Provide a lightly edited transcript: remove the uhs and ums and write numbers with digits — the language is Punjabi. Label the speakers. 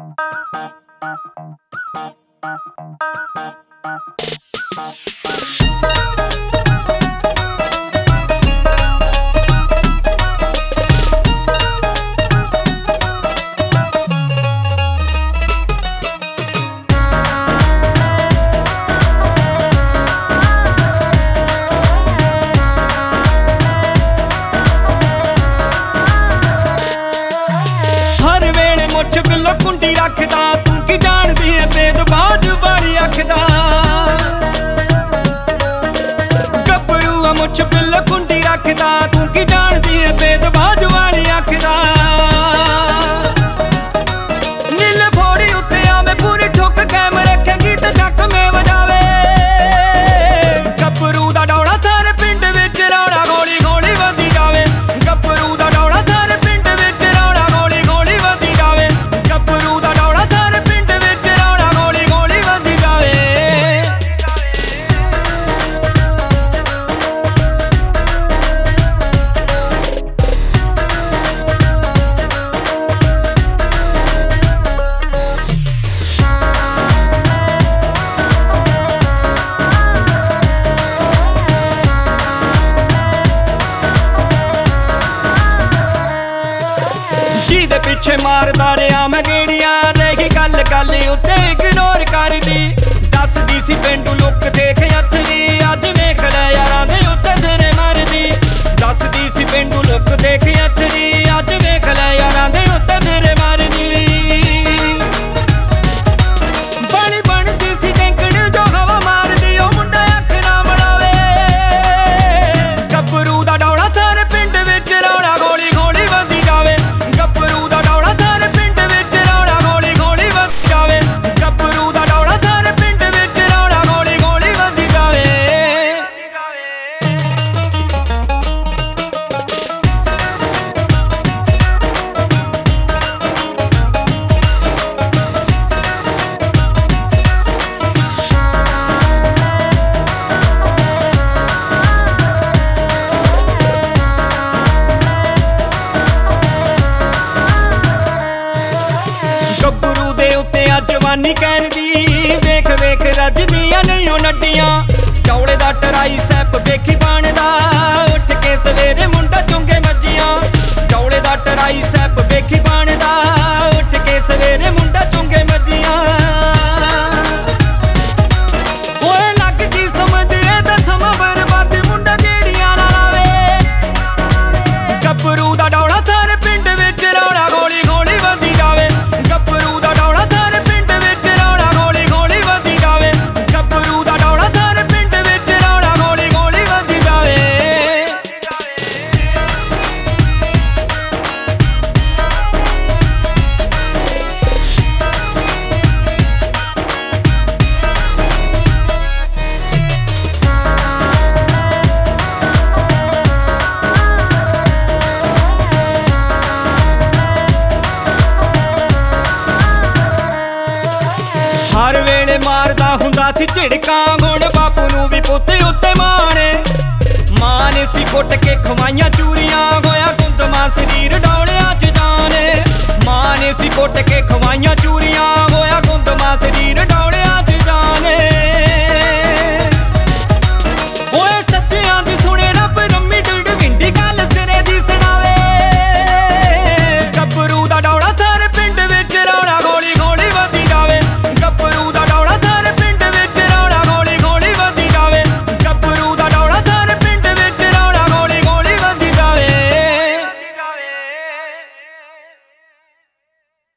Speaker 1: मुछ बिलो कुंडी रखदा तू की जानदी है भेदभाव वाली अखदा गभरू मुछ बिलो कुंडी रखदा तू की जानदी है भेदभाव वाली अखदा नील फोड़ी उत्ते आवे पूरी ठुक कैम रखेगी ते जक में वजावे गभरू दा डौला सारे पिंड विच रौला गोली गोली वधी जावे गभरू दा डौला सारे पिंड विच रौला गोली गोली वधी जावे गभरू दा डौला सारे पिंड विच रौला गोली गोली वधी जावे ਜਿਹਦੇ ਪਿੱਛੇ ਮਾਰਦਾ ਰਿਹਾ ਮੈਂ ਗੇੜੀਆਂ ਰਹੀ ਗੱਲ ਗੱਲ ਉੱਤੇ ਇਗਨੋਰ ਕਰਦੀ ਦੱਸਦੀ ਸੀ ਪਿੰਡੂ ਲੁੱਕ ਦੇਖ ਅੱਥਰੀ ਅੱਜ ਵੇਖ ਲੈ ਯਾਰਾਂ ਦੇ ਉੱਤੇ ਤੇਰੇ ਮਾਰਦੀ ਦੱਸਦੀ ਸੀ ਪਿੰਡੂ ਲੁੱਕ ਦੇਖ ਅੱਥਰੀ ਅੱਜ ਵੇਖ ਲੈ ਯਾਰਾਂ ਦੇ ਉੱਤੇ ਤੇਰੇ ਮਾਰਦੀ ਬਣੀ ਬਣਦੀ ਸੀ ਡੈਂਕਣ ਜੋ ਹਵਾ ਮਾਰਦੀ ਉਹ ਮੁੰਡਾ ਅੱਖ ਨਾ ਮੜਾਵੇ ਗੱਭਰੂ ਦਾ ਡੌਲਾ ਸਾਰੇ ਪਿੰਡ ਵਿੱਚ ਰੌਲਾ ਗੋਲੀ ਗੋਲੀ ਵੱਧਦੀ ਜਾਵੇ ਗੱਭਰੂ ਦਾ ਡੌਲਾ ਸਾਰੇ ਪਿੰਡ ਵਿੱਚ ਰੌਲਾ ਗੋਲੀ ਗੋਲੀ ਵੱਧਦੀ ਜਾਵੇ ਗੱਭਰੂ ਦਾ ਡੌਲਾ ਸਾਰੇ ਪਿੰਡ ਵਿੱਚ ਰੌਲਾ ਗੋਲੀ ਗੋਲੀ ਵੱਧਦੀ ਜਾਵੇ ਗੱਭਰੂ ਦੇ ਉੱਤੇ ਅੱਜ ਜਵਾਨੀ ਕਹਿਣਦੀ ਵੇਖ ਵੇਖ ਰੱਜਦੀਆਂ ਨਹੀਂ ਉਹ ਨੱਡੀਆਂ ਚੌਲੇ ਦਾ ਟਰਾਈ ਸੈਪ ਵੇਖੀ ਬਣਦਾ ਉੱਠ ਕੇ ਸਵੇਰੇ ਮੁੰਡਾ ਚੁੰਗੇ ਮੱਜੀਆਂ ਚੌਲੇ ਦਾ ਟਰਾਈ ਸੈਪ ਵੇਖੀ ਬਣਦਾ ਉੱਠ ਕੇ ਸਵੇਰੇ ਮੁੰਡਾ ਚੁੰਗੇ ਮੱਜੀਆਂ ਓਏ ਲੱਗ ਜੀ ਸਮਝ ਇਹਦਾ ਸਮਾਂ ਬਰਬਾਦ ਮੁੰਡਾ ਗੇੜੀਆਂ ਨਾ ਲਾਵੇ ਗੱਭਰੂ ਦਾ ਡੌਲਾ ਸਾਰੇ ਪਿੰਡ ਵਿੱਚ ਰੌਲਾ ਗੋਲੀ ਗੋਲੀ ਵੱਧਦੀ ਜਾਵੇ ਗੱਭਰੂ ਦਾ ਡੌਲਾ ਸਾਰੇ ਪਿੰਡ ਵਿੱਚ ਰੌਲਾ ਗੋਲੀ ਗੋਲੀ ਵੱਧਦੀ ਜਾਵੇ ਗੱਭਰੂ ਦਾ ਡੌਲਾ ਸਾਰੇ ਪਿੰਡ ਵਿੱਚ ਰੌਲਾ ਗੋਲੀ ਗੋਲੀ ਵੱਧਦੀ ਜਾਵੇ ਹਰ ਵੇਲੇ ਮਾਰਦਾ ਹੁੰਦਾ ਸੀ ਝਿੜਕਾਂ ਹੁਣ ਬਾਪੂ ਨੂੰ ਵੀ ਪੁੱਤ ਉੱਤੇ ਮਾਣ ਸੀ ਕੁੱਟ ਕੇ ਖਵਾਈਆਂ ਚੂਰੀਆਂ ਹੋਇਆ ਗੁੰਦਮਾ ਸਰੀਰ